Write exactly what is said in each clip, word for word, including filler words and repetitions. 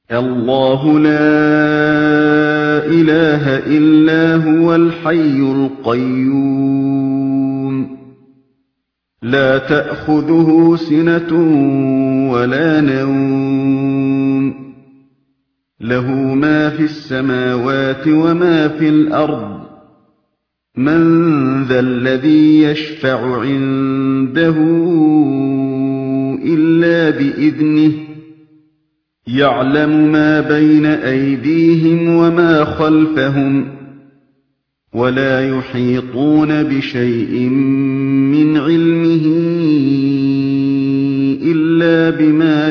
الله لا إله إلا هو الحي القيوم لا تأخذه سنة ولا نوم له ما في السماوات وما في الأرض من ذا الذي يشفع عنده إلا بإذنه يعلم ما بين أيديهم وما خلفهم ولا يحيطون بشيء من علمه إلا بما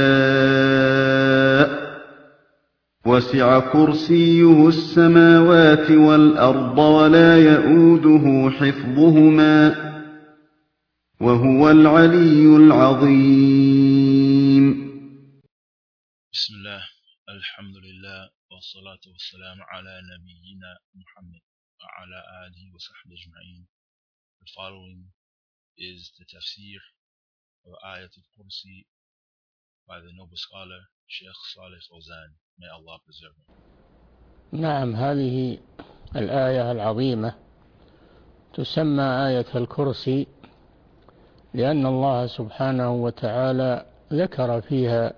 شاء وسع كرسيه السماوات والأرض ولا يئوده حفظهما وهو العلي العظيم. بسم الله الحمد لله والصلاة والسلام على نبينا محمد وعلى آله وصحبه أجمعين. The following is the tafsir of Ayat al-Kursi by the noble scholar Sheikh Saleh Fawzan. May Allah preserve him. نعم، هذه الآية العظيمة تسمى آية الكرسي لأن الله سبحانه وتعالى ذكر فيها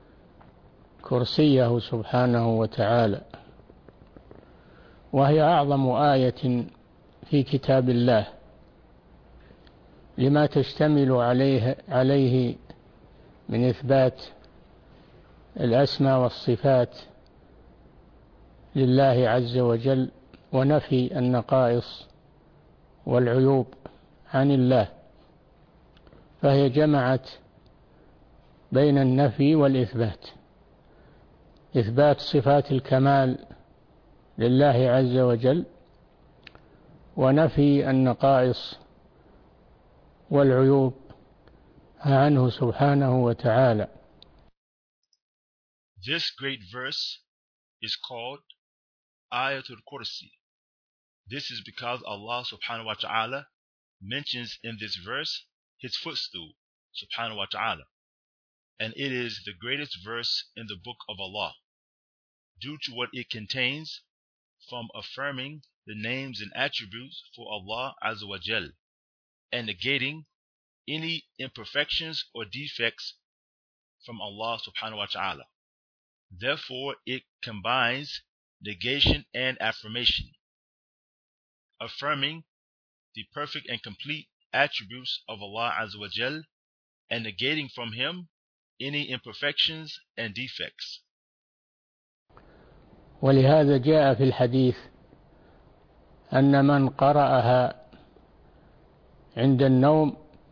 كرسيه سبحانه وتعالى، وهي أعظم آية في كتاب الله لما تشتمل عليه عليه من إثبات الأسماء والصفات لله عز وجل ونفي النقائص والعيوب عن الله، فهي جمعت بين النفي والإثبات، إثبات صفات الكمال لله عز وجل ونفي النقائص والعيوب عنه سبحانه وتعالى. This great verse is called Ayatul Kursi. This is because Allah subhanahu wa ta'ala mentions in this verse his footstool subhanahu wa ta'ala, and it is the greatest verse in the book of Allah due to what it contains from affirming the names and attributes for Allah Azza wa Jal and negating any imperfections or defects from Allah subhanahu wa ta'ala. Therefore, it combines negation and affirmation, affirming the perfect and complete attributes of Allah Azza wa Jal and negating from him any imperfections and defects. ولهذا جاء في الحديث أن من قرأها عند النوم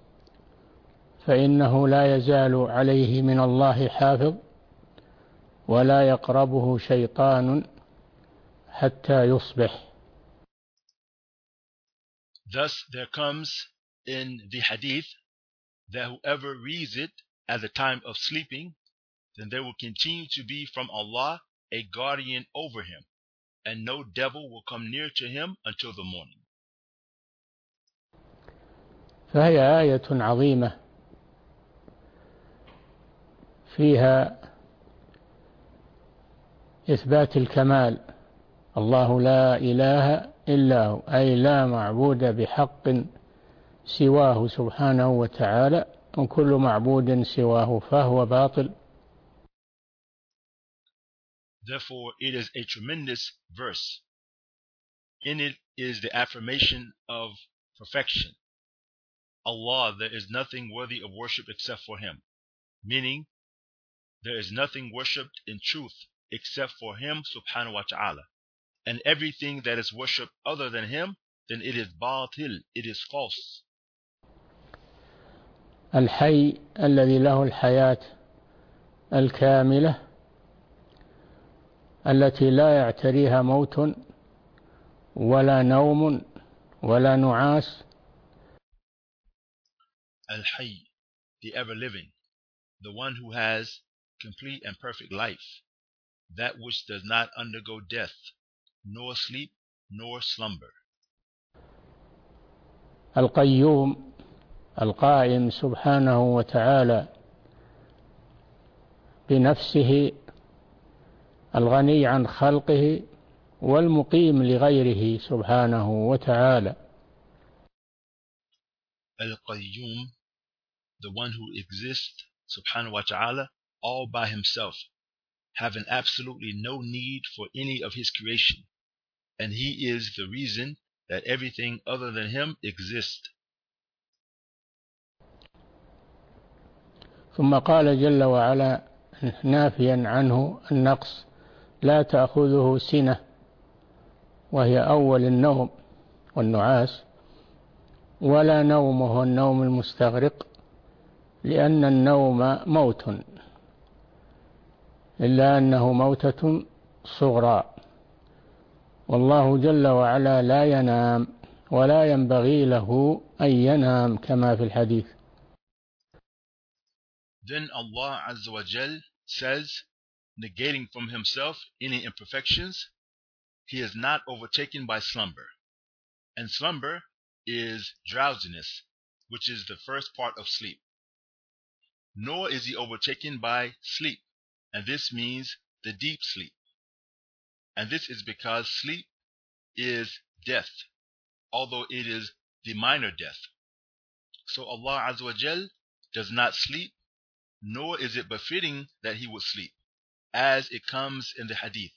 فإنه لا يزال عليه من الله حافظ ولا يقربه شيطان حتى يصبح. Thus there comes in the hadith that whoever reads it at the time of sleeping, then there will continue to be from Allah a guardian over him, and no devil will come near to him until the morning. فهي آية عظيمة فيها إثبات الكمال، الله لا إله إلا هو، أي لا معبود بحق سواه سبحانه وتعالى، وكل معبود سواه فهو باطل. Therefore, it is a tremendous verse. In it is the affirmation of perfection. Allah, there is nothing worthy of worship except for him, meaning there is nothing worshipped in truth except for him subhanahu wa ta'ala, and everything that is worshipped other than him, then it is batil, it is false. الحي الذي له الحياة الكاملة التي لا يعتريها موت ولا نوم ولا نعاس. Al-Hayy, the ever-living, the one who has complete and perfect life, that which does not undergo death, nor sleep, nor slumber. القيوم القائم سبحانه وتعالى بنفسه الغني عن خلقه والمقيم لغيره سبحانه وتعالى. Al-Qayyum, the one who exists subhanahu wa ta'ala all by himself, having absolutely no need for any of his creation, and he is the reason that everything other than him exists. ثم قال جل وعلا نافيا عنه النقص: لا تأخذه سنة، وهي أول النوم والنعاس، ولا نومه النوم المستغرق، لأن النوم موت، إلا أنه موتة صغرى، والله جل وعلا لا ينام ولا ينبغي له أن ينام كما في الحديث. Then Allah Azza wa Jal says, negating from himself any imperfections, he is not overtaken by slumber. And slumber is drowsiness, which is the first part of sleep. Nor is he overtaken by sleep, and this means the deep sleep. And this is because sleep is death, although it is the minor death. So Allah Azza wa Jal does not sleep, nor is it befitting that he would sleep, as it comes in the hadith.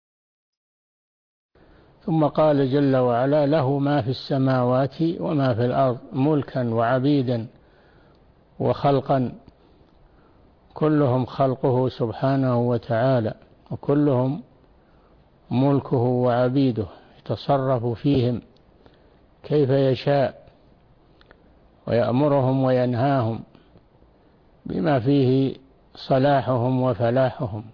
ثم قال جل وعلا: له ما في السماوات وما في الأرض ملكا وعبيدا وخلقا، كلهم خلقه سبحانه وتعالى، وكلهم ملكه وعبيده يتصرف فيهم كيف يشاء، ويأمرهم وينهاهم بما فيه صلاحهم وفلاحهم.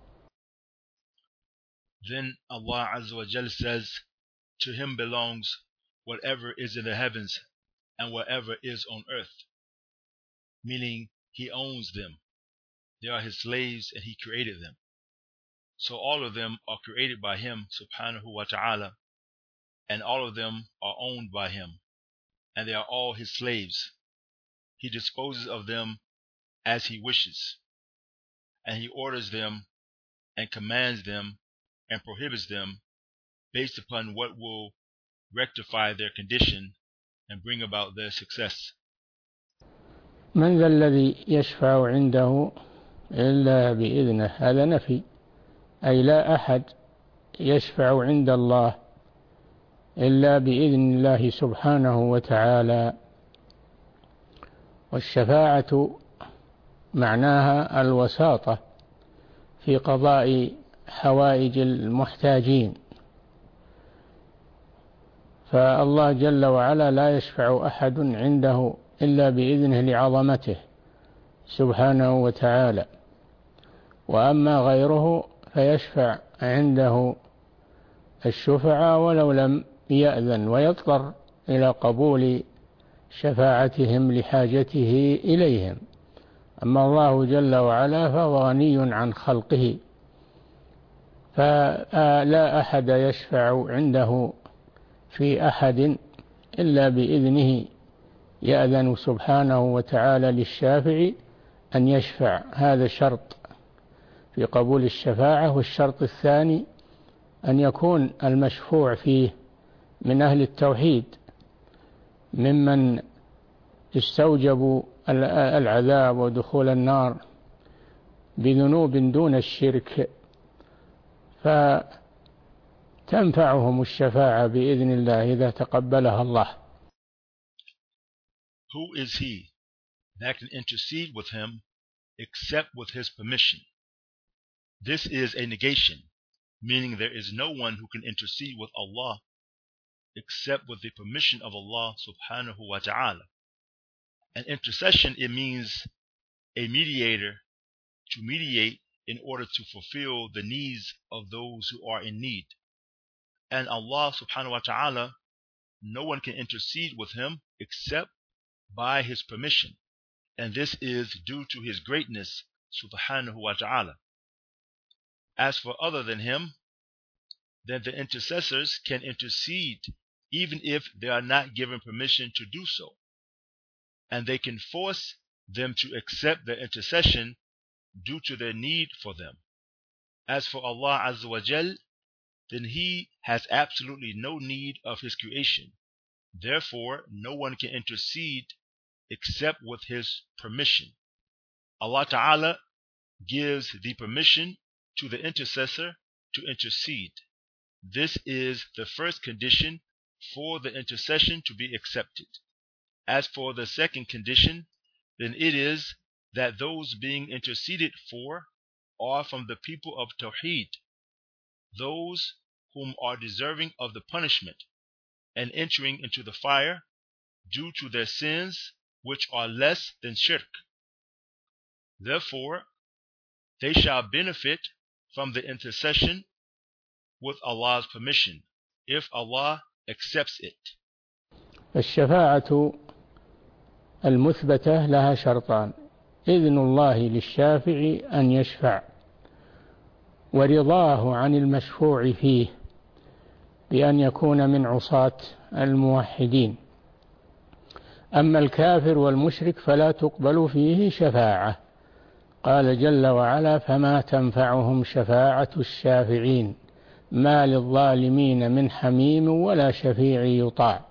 Then Allah Azza wa Jal says, to him belongs whatever is in the heavens and whatever is on earth, meaning he owns them. They are his slaves and he created them. So all of them are created by him subhanahu wa ta'ala, and all of them are owned by him, and they are all his slaves. He disposes of them as he wishes, and he orders them and commands them and prohibits them based upon what will rectify their condition and bring about their success. من ذا الذي يشفع عنده إلا بإذنه؟ هذا نفي، أي لا أحد يشفع عند الله إلا بإذن الله سبحانه وتعالى. والشفاعة معناها الوساطة في قضاء حوائج المحتاجين، فالله جل وعلا لا يشفع أحد عنده إلا بإذنه لعظمته سبحانه وتعالى، وأما غيره فيشفع عنده الشفعاء ولو لم يأذن، ويضطر إلى قبول شفاعتهم لحاجته إليهم. أما الله جل وعلا فهو غني عن خلقه، فلا أحد يشفع عنده في أحد إلا بإذنه، يأذن سبحانه وتعالى للشافع أن يشفع. هذا شرط في قبول الشفاعة. والشرط الثاني أن يكون المشفوع فيه من أهل التوحيد، ممن استوجبوا العذاب ودخول النار بذنوب دون الشرك، فتنفعهم الشفاعة بإذن الله إذا تقبلها الله. Who is he that can intercede with him except with his permission? This is a negation, meaning there is no one who can intercede with Allah except with the permission of Allah subhanahu wa ta'ala. An intercession, it means a mediator to mediate in order to fulfill the needs of those who are in need. And Allah subhanahu wa ta'ala, no one can intercede with him except by his permission, and this is due to his greatness subhanahu wa ta'ala. As for other than him, then the intercessors can intercede even if they are not given permission to do so, and they can force them to accept their intercession due to their need for them. As for Allah Azza wa Jal, then He has absolutely no need of His creation. Therefore, no one can intercede except with His permission. Allah Ta'ala gives the permission to the intercessor to intercede. This is the first condition for the intercession to be accepted. As for the second condition, then it is that those being interceded for are from the people of Tawheed, those whom are deserving of the punishment and entering into the fire due to their sins which are less than shirk. Therefore, they shall benefit from the intercession with Allah's permission, if Allah accepts it. الشفاعة المثبتة لها شرطان: إذن الله للشافع أن يشفع، ورضاه عن المشفوع فيه بأن يكون من عصاة الموحدين. أما الكافر والمشرك فلا تقبل فيه شفاعة. قال جل وعلا: فما تنفعهم شفاعة الشافعين ما للظالمين من حميم ولا شفيع يطاع.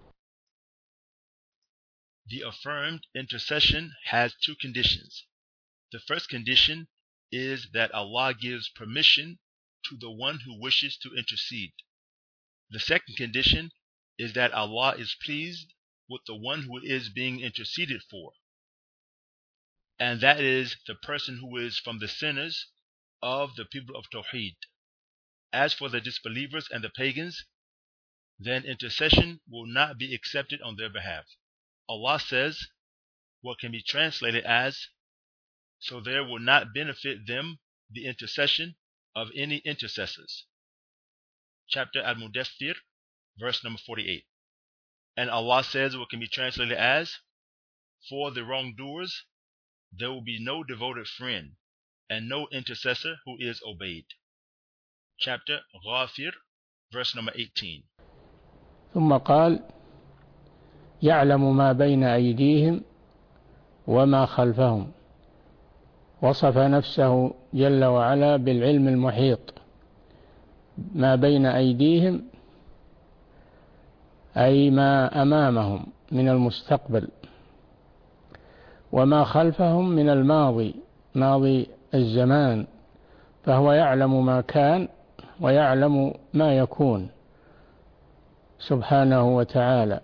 The affirmed intercession has two conditions. The first condition is that Allah gives permission to the one who wishes to intercede. The second condition is that Allah is pleased with the one who is being interceded for, and that is the person who is from the sinners of the people of Tawheed. As for the disbelievers and the pagans, then intercession will not be accepted on their behalf. Allah says, what can be translated as, so there will not benefit them the intercession of any intercessors. Chapter Al-Mudaththir, verse number forty-eight. And Allah says, what can be translated as, for the wrongdoers there will be no devoted friend and no intercessor who is obeyed. Chapter Ghafir, verse number eighteen. ثم قال: يعلم ما بين أيديهم وما خلفهم. وصف نفسه جل وعلا بالعلم المحيط. ما بين أيديهم أي ما أمامهم من المستقبل، وما خلفهم من الماضي، ماضي الزمان، فهو يعلم ما كان ويعلم ما يكون سبحانه وتعالى.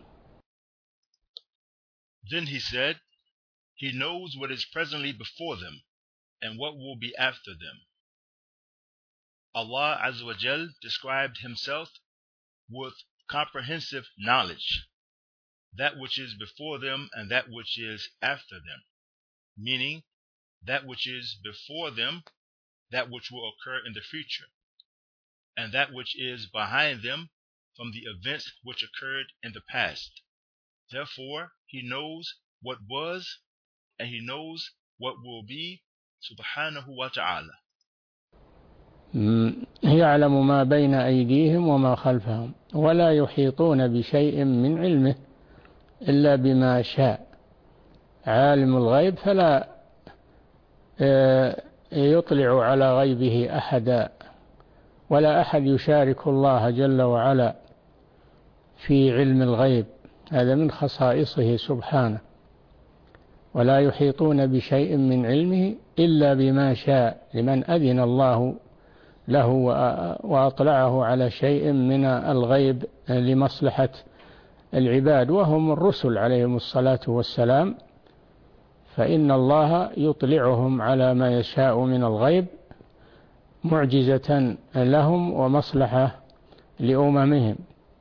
Then he said, He knows what is presently before them and what will be after them. Allah Azza wa Jal described Himself with comprehensive knowledge, that which is before them and that which is after them, meaning that which is before them, that which will occur in the future, and that which is behind them from the events which occurred in the past. Therefore, He knows what was and He knows what will be, subhanahu wa ta'ala. يعلم ما بين أيديهم وما خلفهم ولا يحيطون بشيء من علمه إلا بما شاء. عالم الغيب فلا يطلع على غيبه أحدا، ولا أحد يشارك الله جل وعلا في علم الغيب، هذا من خصائصه سبحانه. ولا يحيطون بشيء من علمه إلا بما شاء، لمن أذن الله له وأطلعه على شيء من الغيب لمصلحة العباد وهم الرسل عليهم الصلاة والسلام، فإن الله يطلعهم على ما يشاء من الغيب معجزة لهم ومصلحة لأممهم.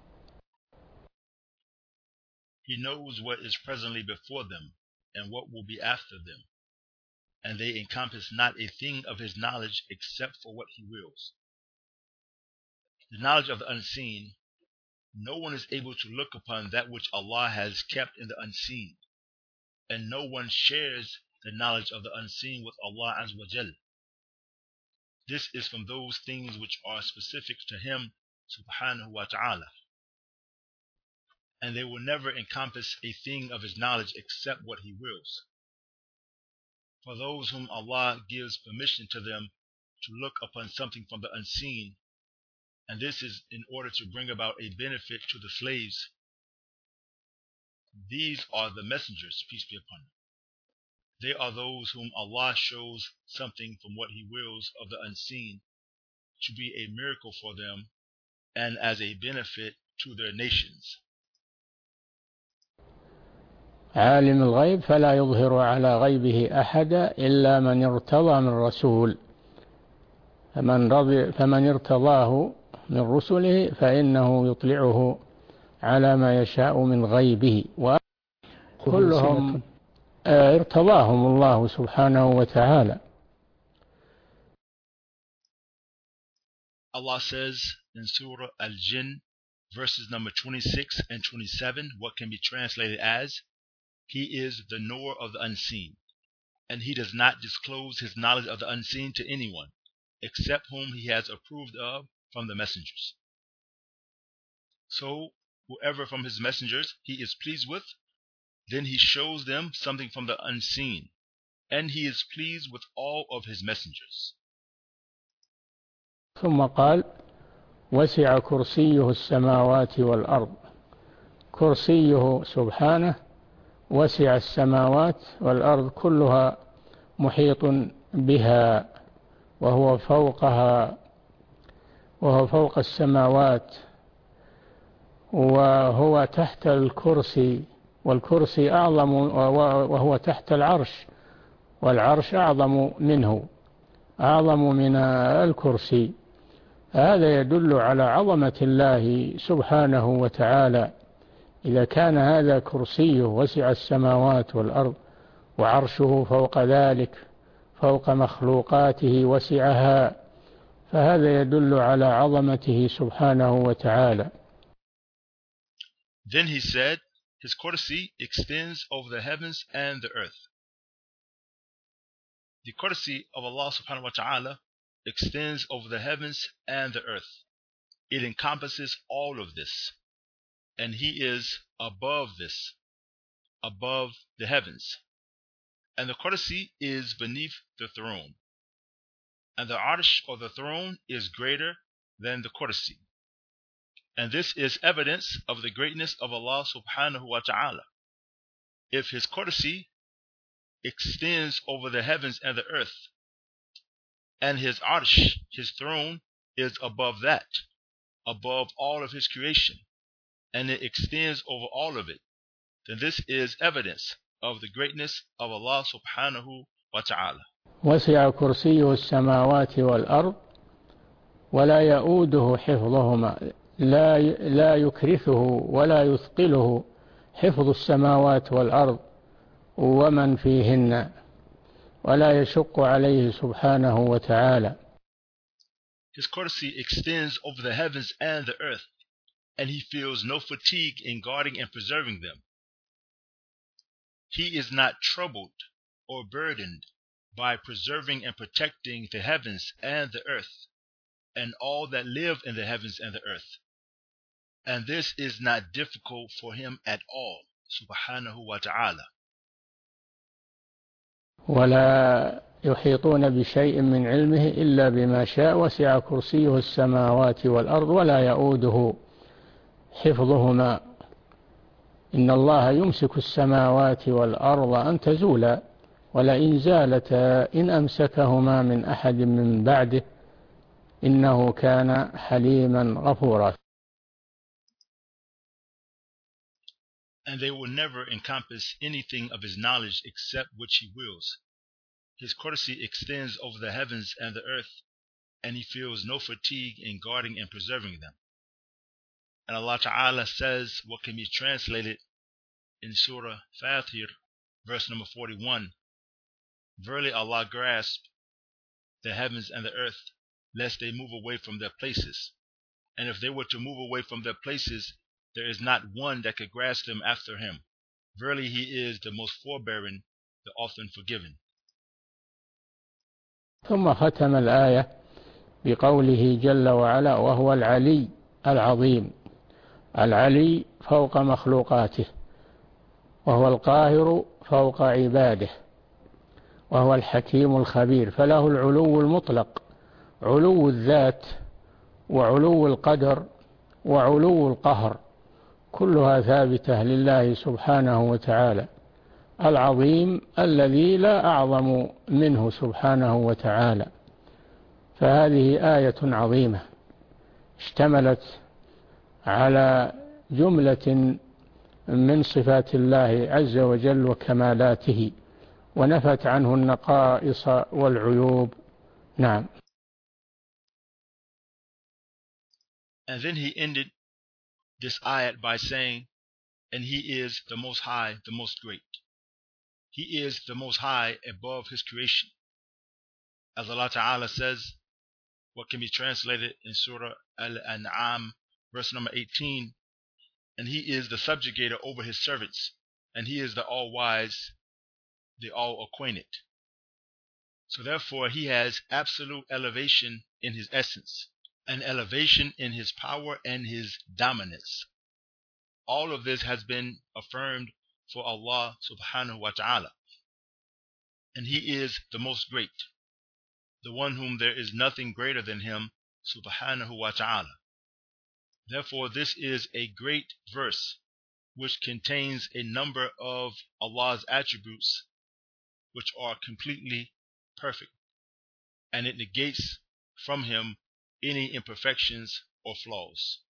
He knows what is presently before them and what will be after them, and they encompass not a thing of His knowledge except for what He wills. The knowledge of the unseen, no one is able to look upon that which Allah has kept in the unseen, and no one shares the knowledge of the unseen with Allah Azza wa Jal. This is from those things which are specific to Him subhanahu wa ta'ala, and they will never encompass a thing of His knowledge except what He wills. For those whom Allah gives permission to them to look upon something from the unseen, and this is in order to bring about a benefit to the slaves. These are the messengers, peace be upon them. They are those whom Allah shows something from what He wills of the unseen to be a miracle for them and as a benefit to their nations. عالم الغيب فلا يظهر على غيبه أحدا إلا من ارتضى من رسول فمن, رضي فمن ارتضاه من رسله فإنه يطلعه على ما يشاء من غيبه، وكلهم ارتضاهم الله سبحانه وتعالى. Allah says in Surah Al-Jinn, verses number twenty-six and twenty-seven, what can be translated as, He is the knower of the unseen, and He does not disclose His knowledge of the unseen to anyone, except whom He has approved of from the messengers. So, whoever from His messengers He is pleased with, then He shows them something from the unseen, and He is pleased with all of His messengers. ثم قال وسع كرسيه السماوات والأرض. كرسيه سبحانه وسع السماوات والأرض كلها محيط بها، وهو فوقها وهو فوق السماوات، وهو تحت الكرسي، والكرسي أعظم، وهو تحت العرش، والعرش أعظم منه، أعظم من الكرسي. هذا يدل على عظمة الله سبحانه وتعالى. إذا كان هذا كرسيه وسع السماوات والأرض وعرشه فوق ذلك فوق مخلوقاته وسعها، فهذا يدل على عظمته سبحانه وتعالى. Then he said, His courtesy extends over the heavens and the earth. The courtesy of Allah subhanahu wa ta'ala extends over the heavens and the earth. It encompasses all of this, and He is above this, above the heavens. And the courtesy is beneath the throne, and the arsh or the throne is greater than the courtesy. And this is evidence of the greatness of Allah subhanahu wa ta'ala. If His courtesy extends over the heavens and the earth, and His arsh, His throne, is above that, above all of His creation, and it extends over all of it, then this is evidence of the greatness of Allah subhanahu wa ta'ala. وسع كرسيه السماوات والأرض ولا يؤوده حفظهما. لا لا يكرثه ولا يثقله حفظ السماوات والأرض ومن فيهن، ولا يشق عليه سبحانه وتعالى. His courtesy extends over the heavens and the earth, and He feels no fatigue in guarding and preserving them. He is not troubled or burdened by preserving and protecting the heavens and the earth, and all that live in the heavens and the earth. And this is not difficult for Him at all, subhanahu wa ta'ala. ولا يحيطون بشيء من علمه إلا بما شاء وسع كرسيه السماوات والأرض ولا يؤوده حفظهما. إن الله يمسك السماوات والأرض أن تزولا ولئن زالتا إن أمسكهما من أحد من بعده إنه كان حليما غفورا. And they will never encompass anything of His knowledge except which He wills. His courtesy extends over the heavens and the earth, and He feels no fatigue in guarding and preserving them. And Allah Ta'ala says what can be translated in Surah Fatir, verse number forty-one, Verily Allah grasped the heavens and the earth, lest they move away from their places. And if they were to move away from their places, there is not one that could grasp them after Him. Verily He is the most forbearing, the often forgiving. ثم ختم الآية بقوله جل وعلا وهو العلي العظيم. العلي فوق مخلوقاته، وهو القاهر فوق عباده، وهو الحكيم الخبير، فله العلو المطلق علو الذات وعلو القدر وعلو القهر كلها ثابتة لله سبحانه وتعالى العظيم الذي لا أعظم منه سبحانه وتعالى. فهذه آية عظيمة اشتملت على جملة من صفات الله عز وجل وكمالاته ونفت عنه النقائص والعيوب. نعم. And then he ended this ayat by saying, and he is the most high, the most great. He is the most high above his creation. As Allah Ta'ala says, what can be translated in Surah Al-An'am, verse number eighteen, and he is the subjugator over his servants, and he is the all-wise, the all-acquainted. So therefore he has absolute elevation in his essence, an elevation in his power and his dominance. All of this has been affirmed for Allah subhanahu wa ta'ala. And he is the most great, the one whom there is nothing greater than him subhanahu wa ta'ala. Therefore this is a great verse which contains a number of Allah's attributes which are completely perfect, and it negates from him any imperfections or flaws.